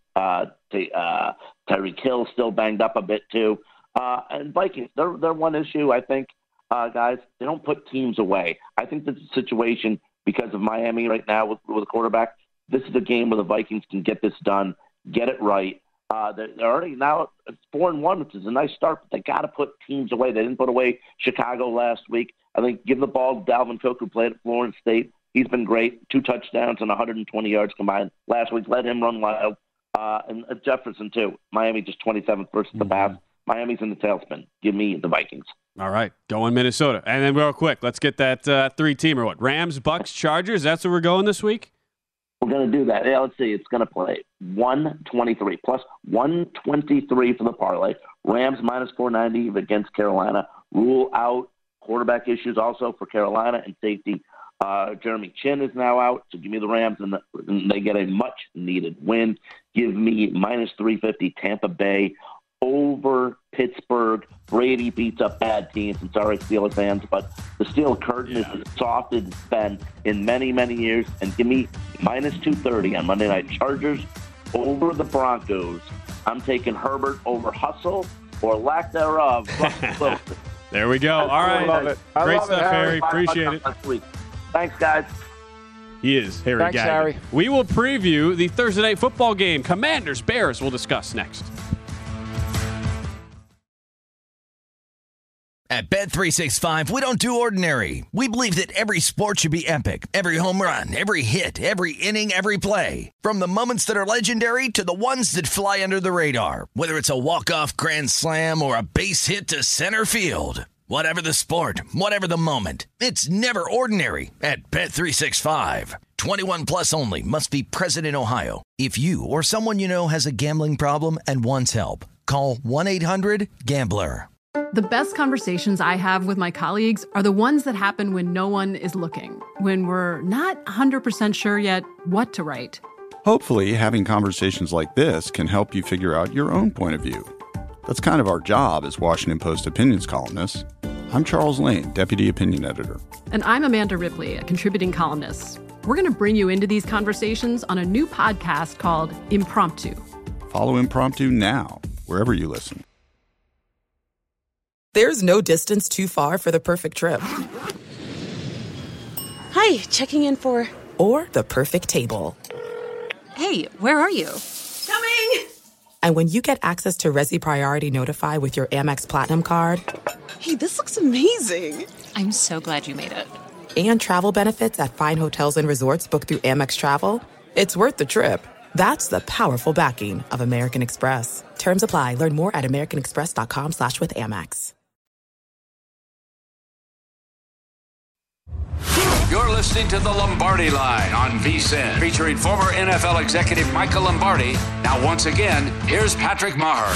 Tyreek Hill still banged up a bit too. And Vikings, they're one issue, I think, guys, they don't put teams away. I think this is a situation because of Miami right now with a quarterback. This is a game where the Vikings can get this done, get it right. They're already now 4-1, which is a nice start, but they got to put teams away. They didn't put away Chicago last week. I think give the ball to Dalvin Cook, who played at Florida State. He's been great. 2 touchdowns and 120 yards combined last week. Let him run wild. And Jefferson, too. Miami just 27th versus the pass. Miami's in the tailspin. Give me the Vikings. All right, going Minnesota. And then real quick, let's get that 3-teamer. What, Rams, Bucks, Chargers? That's where we're going this week? We're going to do that. Yeah, let's see. It's going to play 123 plus 123 for the parlay. Rams -490 against Carolina. Rule out quarterback issues also for Carolina and safety. Jeremy Chin is now out, so give me the Rams, and they get a much-needed win. Give me -350 Tampa Bay over Pittsburgh. Brady beats up bad teams. And sorry, Steelers fans, but the steel curtain is as soft as it's been in many, many years. And give me -230 on Monday night. Chargers over the Broncos. I'm taking Herbert over hustle or lack thereof. There we go. All right. I love it. Great stuff, Harry. Appreciate it. Thanks, guys. He is Harry Thanks, Gagnon. Harry. We will preview the Thursday night football game. Commanders, Bears, we'll discuss next. At Bet365, we don't do ordinary. We believe that every sport should be epic. Every home run, every hit, every inning, every play. From the moments that are legendary to the ones that fly under the radar. Whether it's a walk-off grand slam or a base hit to center field. Whatever the sport, whatever the moment. It's never ordinary at Bet365. 21 plus only. Must be present in Ohio. If you or someone you know has a gambling problem and wants help, call 1-800-GAMBLER. The best conversations I have with my colleagues are the ones that happen when no one is looking, when we're not 100% sure yet what to write. Hopefully, having conversations like this can help you figure out your own point of view. That's kind of our job as Washington Post opinions columnists. I'm Charles Lane, Deputy Opinion Editor. And I'm Amanda Ripley, a contributing columnist. We're going to bring you into these conversations on a new podcast called Impromptu. Follow Impromptu now, wherever you listen. There's no distance too far for the perfect trip. Hi, checking in for... Or the perfect table. Hey, where are you? Coming! And when you get access to Resi Priority Notify with your Amex Platinum card... Hey, this looks amazing. I'm so glad you made it. And travel benefits at fine hotels and resorts booked through Amex Travel, it's worth the trip. That's the powerful backing of American Express. Terms apply. Learn more at americanexpress.com/withAmex. You're listening to the Lombardi Line on VSiN, featuring former NFL executive Michael Lombardi. Now, once again, here's Patrick Maher.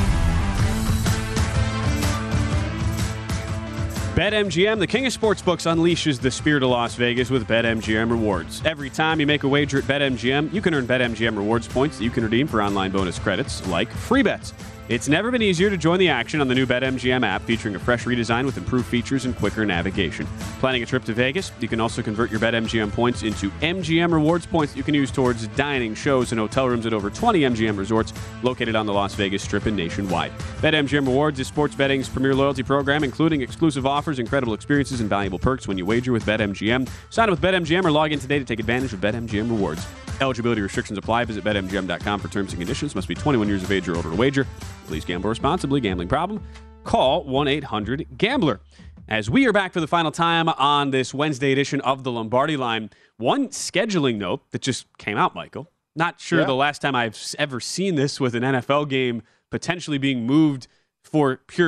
BetMGM, the king of sportsbooks, unleashes the spirit of Las Vegas with BetMGM Rewards. Every time you make a wager at BetMGM, you can earn BetMGM Rewards points that you can redeem for online bonus credits like free bets. It's never been easier to join the action on the new BetMGM app, featuring a fresh redesign with improved features and quicker navigation. Planning a trip to Vegas? You can also convert your BetMGM points into MGM Rewards points that you can use towards dining, shows, and hotel rooms at over 20 MGM resorts located on the Las Vegas Strip and nationwide. BetMGM Rewards is sports betting's premier loyalty program, including exclusive offers, incredible experiences, and valuable perks when you wager with BetMGM. Sign up with BetMGM or log in today to take advantage of BetMGM Rewards. Eligibility restrictions apply. Visit BetMGM.com for terms and conditions. Must be 21 years of age or older to wager. Please gamble responsibly. Gambling problem? Call 1-800-GAMBLER. As we are back for the final time on this Wednesday edition of the Lombardi Line, one scheduling note that just came out, Michael. Not sure the last time I've ever seen this with an NFL game potentially being moved for pure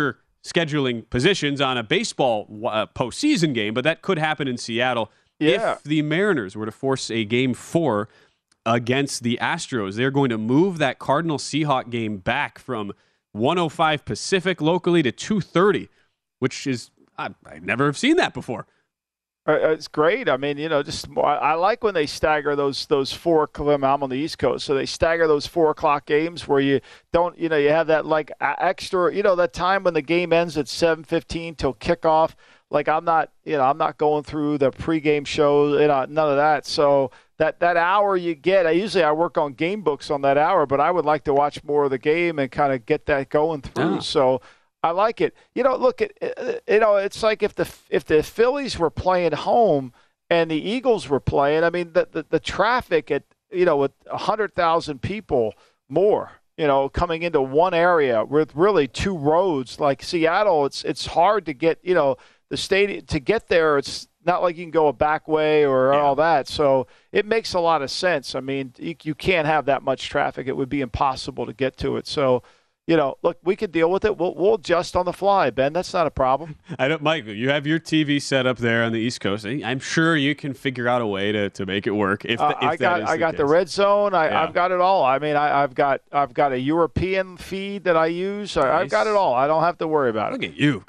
scheduling positions on a baseball postseason game, but that could happen in Seattle if the Mariners were to force a Game 4 against the Astros. They're going to move that Cardinal-Seahawk game back from 1:05 Pacific locally to 2:30, which is I never have seen that before. It's great. I mean, I like when they stagger those 4 o'clock. I'm on the East Coast, so they stagger those 4 o'clock games where you don't, you have that like extra, that time when the game ends at 7:15 till kickoff. Like I'm not going through the pregame show, none of that. So that hour you get, I work on game books on that hour, but I would like to watch more of the game and kind of get that going through. Yeah. So I like it. Look, it's like if the Phillies were playing home and the Eagles were playing, I mean, the traffic at, with 100,000 people more, coming into one area with really 2 roads like Seattle, it's hard to get, the stadium to get there. It's not like you can go a back way or all that. So it makes a lot of sense. I mean, you can't have that much traffic. It would be impossible to get to it. So, look, we can deal with it. We'll adjust on the fly, Ben. That's not a problem. Michael, you have your TV set up there on the East Coast. I'm sure you can figure out a way to make it work. I got the red zone. I've got it all. I mean, I've got a European feed that I use. Nice. I've got it all. I don't have to worry about it. Look at you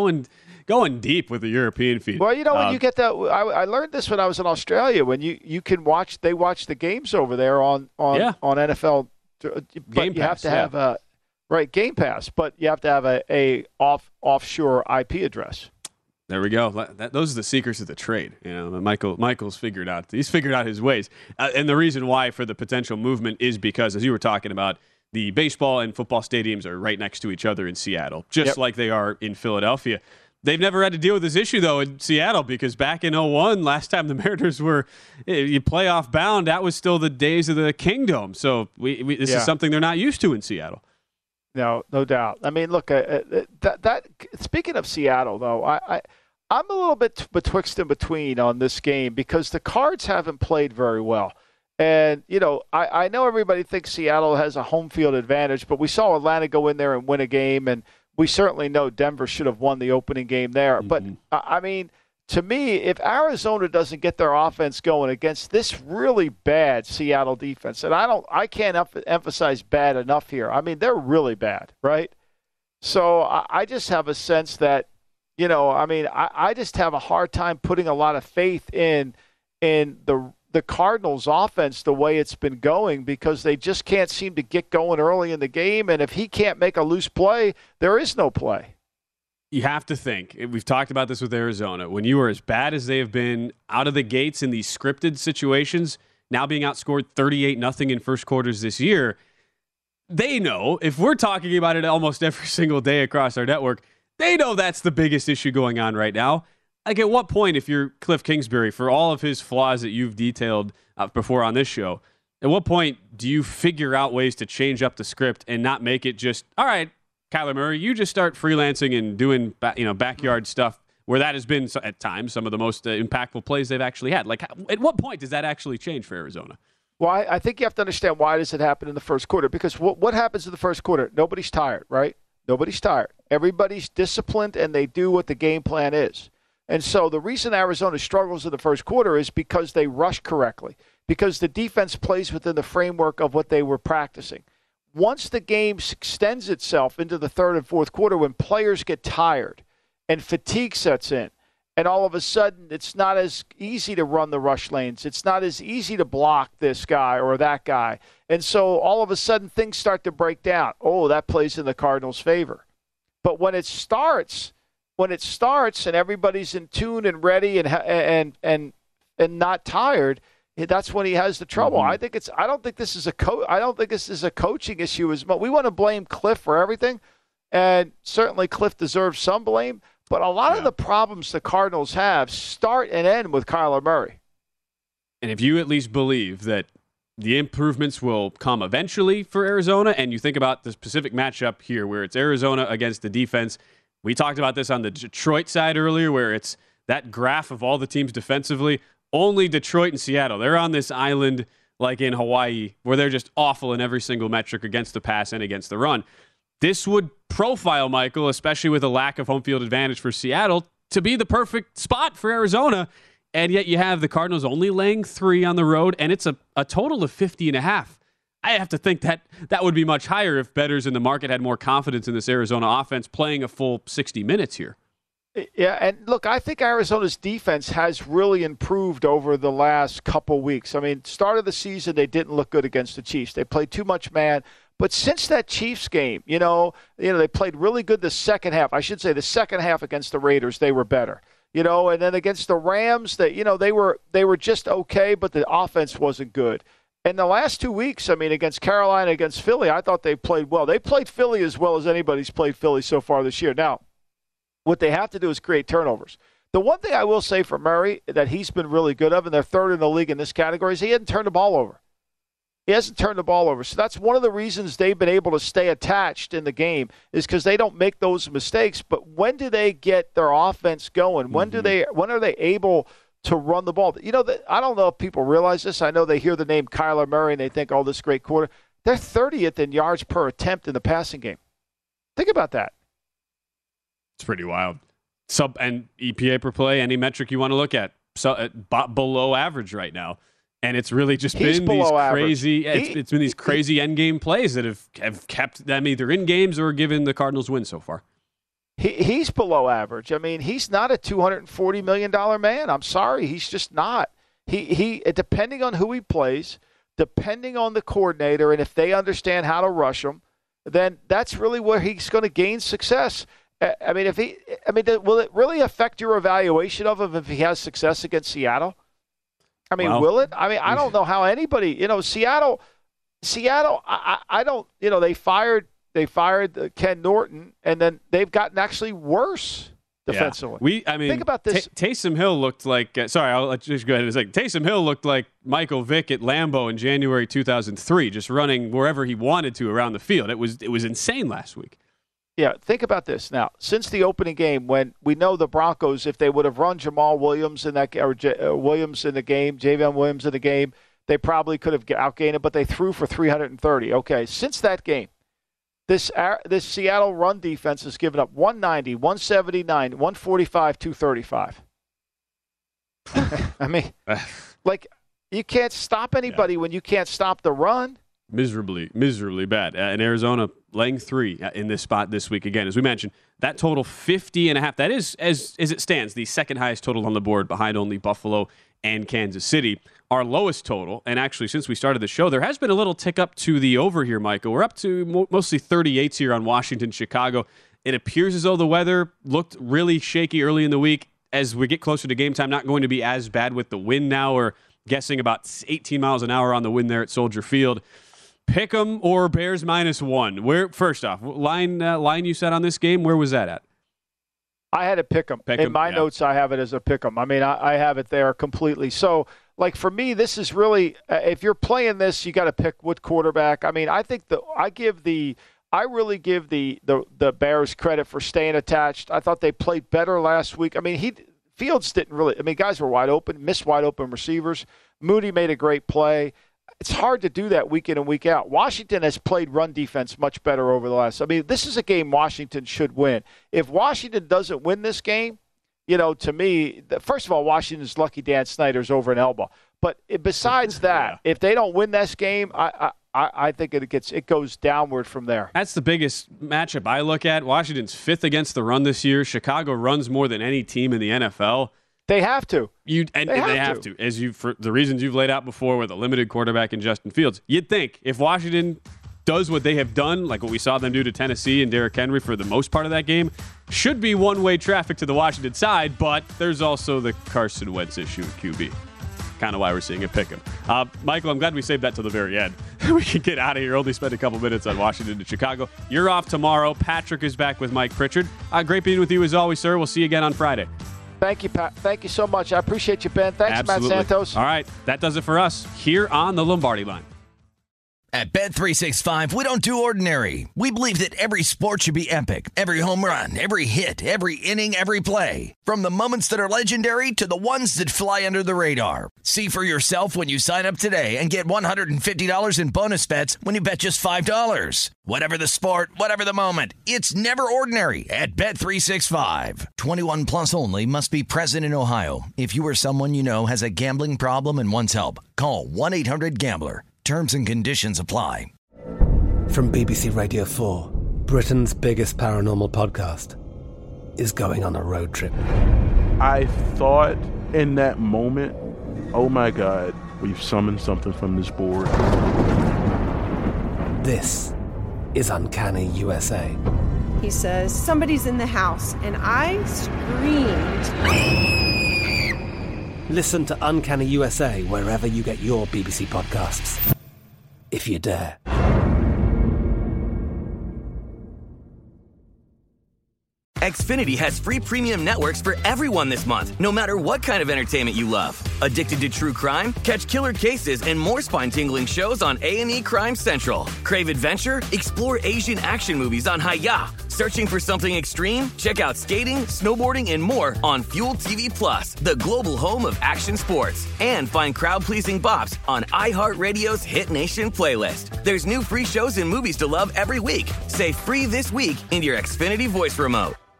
going deep with the European feed. Well, when you get that, I learned this when I was in Australia. When you can watch, they watch the games over there on NFL. But Game you Pass, have to have Right, Game Pass, but you have to have a offshore IP address. There we go. Those are the secrets of the trade. Michael's figured out. He's figured out his ways. And the reason why for the potential movement is because, as you were talking about, the baseball and football stadiums are right next to each other in Seattle, just like they are in Philadelphia. They've never had to deal with this issue, though, in Seattle, because back in 2001, last time the Mariners were playoff bound, that was still the days of the Kingdom. So this is something they're not used to in Seattle. No doubt. I mean, look, that speaking of Seattle, though, I'm a little bit betwixt and between on this game because the Cards haven't played very well. And, I know everybody thinks Seattle has a home field advantage, but we saw Atlanta go in there and win a game, and we certainly know Denver should have won the opening game there. Mm-hmm. But, I mean, to me, if Arizona doesn't get their offense going against this really bad Seattle defense, and I can't emphasize bad enough here. I mean, they're really bad, right? So I just have a sense that, I just have a hard time putting a lot of faith in the Cardinals' offense the way it's been going because they just can't seem to get going early in the game. And if he can't make a loose play, there is no play. You have to think, we've talked about this with Arizona, when you are as bad as they have been out of the gates in these scripted situations, now being outscored 38-0 in first quarters this year, they know, if we're talking about it almost every single day across our network, they know that's the biggest issue going on right now. Like, at what point, if you're Cliff Kingsbury, for all of his flaws that you've detailed before on this show, at what point do you figure out ways to change up the script and not make it just, all right, Kyler Murray, you just start freelancing and doing backyard stuff where that has been at times some of the most impactful plays they've actually had. Like, at what point does that actually change for Arizona? Well, I think you have to understand why does it happen in the first quarter, because what happens in the first quarter? Nobody's tired, right? Nobody's tired. Everybody's disciplined and they do what the game plan is. And so the reason Arizona struggles in the first quarter is because they rush correctly, because the defense plays within the framework of what they were practicing. Once the game extends itself into the third and fourth quarter, when players get tired and fatigue sets in, and all of a sudden it's not as easy to run the rush lanes, it's not as easy to block this guy or that guy, and so all of a sudden things start to break down. Oh, that plays in the Cardinals' favor. But when it starts and everybody's in tune and ready and not tired, that's when he has the trouble. Mm-hmm. I don't think this is a coaching issue as much. We want to blame Cliff for everything, and certainly Cliff deserves some blame. But a lot of the problems the Cardinals have start and end with Kyler Murray. And if you at least believe that the improvements will come eventually for Arizona, and you think about the specific matchup here where it's Arizona against the defense, we talked about this on the Detroit side earlier, where it's that graph of all the teams defensively. Only Detroit and Seattle, they're on this island like in Hawaii where they're just awful in every single metric against the pass and against the run. this would profile, Michael, especially with a lack of home field advantage for Seattle, to be the perfect spot for Arizona. And yet you have the Cardinals only laying 3 on the road, and it's a total of 50.5. I have to think that would be much higher if bettors in the market had more confidence in this Arizona offense playing a full 60 minutes here. Yeah, and look, I think Arizona's defense has really improved over the last couple weeks. I mean, start of the season, they didn't look good against the Chiefs. They played too much man. But since that Chiefs game, they played really good the second half. I should say the second half against the Raiders, they were better. And then against they were just okay, but the offense wasn't good. And the last 2 weeks, I mean, against Carolina, against Philly, I thought they played well. They played Philly as well as anybody's played Philly so far this year. Now, what they have to do is create turnovers. The one thing I will say for Murray that he's been really good of, and they're third in the league in this category, is he hasn't turned the ball over. He hasn't turned the ball over. So that's one of the reasons they've been able to stay attached in the game is because they don't make those mistakes. But when do they get their offense going? When are they able to run the ball? I don't know if people realize this. I know they hear the name Kyler Murray and they think, oh, this great quarter. They're 30th in yards per attempt in the passing game. Think about that. It's pretty wild. Sub and EPA per play, any metric you want to look at, below average right now. And it's really just been these crazy. It's been these crazy end game plays that have kept them either in games or given the Cardinals win so far. He's below average. I mean, he's not a $240 million man. I'm sorry, he's just not. He depending on who he plays, depending on the coordinator, and if they understand how to rush him, then that's really where he's going to gain success. I mean, will it really affect your evaluation of him if he has success against Seattle? I mean, will it? I mean, I don't know how anybody, Seattle, I don't, they fired Ken Norton, and then they've gotten actually worse defensively. Yeah. Think about this. Taysom Hill looked like, I'll just go ahead and say, Taysom Hill looked like Michael Vick at Lambeau in January 2003, just running wherever he wanted to around the field. It was insane last week. Yeah, think about this now. Since the opening game, when we know the Broncos, if they would have run Jamal Williams in that Williams in the game, Javon Williams in the game, they probably could have outgained it, but they threw for 330. Okay, since that game, this Seattle run defense has given up 190, 179, 145, 235. I mean, you can't stop anybody when you can't stop the run. Miserably bad. In Arizona, laying 3 in this spot this week. Again, as we mentioned, that total 50.5. That is, as it stands, the second highest total on the board behind only Buffalo and Kansas City. Our lowest total, and actually since we started the show, there has been a little tick up to the over here, Michael. We're up to mostly 38s here on Washington, Chicago. It appears as though the weather looked really shaky early in the week. As we get closer to game time, not going to be as bad with the wind now. We're guessing about 18 miles an hour on the wind there at Soldier Field. Pick'em or Bears -1? Where, first off, line you set on this game, where was that at? I had a pick'em. In my notes, I have it as a pick'em. I mean, I have it there completely. So, for me, this is really, if you're playing this, you got to pick what quarterback. I mean, I think I really give the Bears credit for staying attached. I thought they played better last week. I mean, Fields didn't really. I mean, guys were wide open, missed wide open receivers. Moody made a great play. It's hard to do that week in and week out. Washington has played run defense much better over the last. I mean, this is a game Washington should win. If Washington doesn't win this game, to me, first of all, Washington's lucky Dan Snyder's over an elbow. But besides that, if they don't win this game, I think it goes downward from there. That's the biggest matchup I look at. Washington's 5th against the run this year. Chicago runs more than any team in the NFL. They have to. They have to. As for the reasons you've laid out before with a limited quarterback in Justin Fields. You'd think if Washington does what they have done, like what we saw them do to Tennessee and Derrick Henry for the most part of that game, should be one-way traffic to the Washington side, but there's also the Carson Wentz issue at QB. Kind of why we're seeing a pick him. Michael, I'm glad we saved that till the very end. We can get out of here. Only spend a couple minutes on Washington to Chicago. You're off tomorrow. Patrick is back with Mike Pritchard. Great being with you as always, sir. We'll see you again on Friday. Thank you, Pat. Thank you so much. I appreciate you, Ben. Thanks, Absolutely. Matt Santos. All right. That does it for us here on the Lombardi Line. At Bet365, we don't do ordinary. We believe that every sport should be epic. Every home run, every hit, every inning, every play. From the moments that are legendary to the ones that fly under the radar. See for yourself when you sign up today and get $150 in bonus bets when you bet just $5. Whatever the sport, whatever the moment, it's never ordinary at Bet365. 21 plus only. Must be present in Ohio. If you or someone you know has a gambling problem and wants help, call 1-800-GAMBLER. Terms and conditions apply. From BBC Radio 4, Britain's biggest paranormal podcast is going on a road trip. I thought in that moment, oh my God, we've summoned something from this board. This is Uncanny USA. He says, somebody's in the house, and I screamed. Listen to Uncanny USA wherever you get your BBC podcasts, if you dare. Xfinity has free premium networks for everyone this month, no matter what kind of entertainment you love. Addicted to true crime? Catch killer cases and more spine-tingling shows on A&E Crime Central. Crave adventure? Explore Asian action movies on Hi-YAH. Searching for something extreme? Check out skating, snowboarding, and more on Fuel TV Plus, the global home of action sports. And find crowd-pleasing bops on iHeartRadio's Hit Nation playlist. There's new free shows and movies to love every week. Say free this week in your Xfinity voice remote.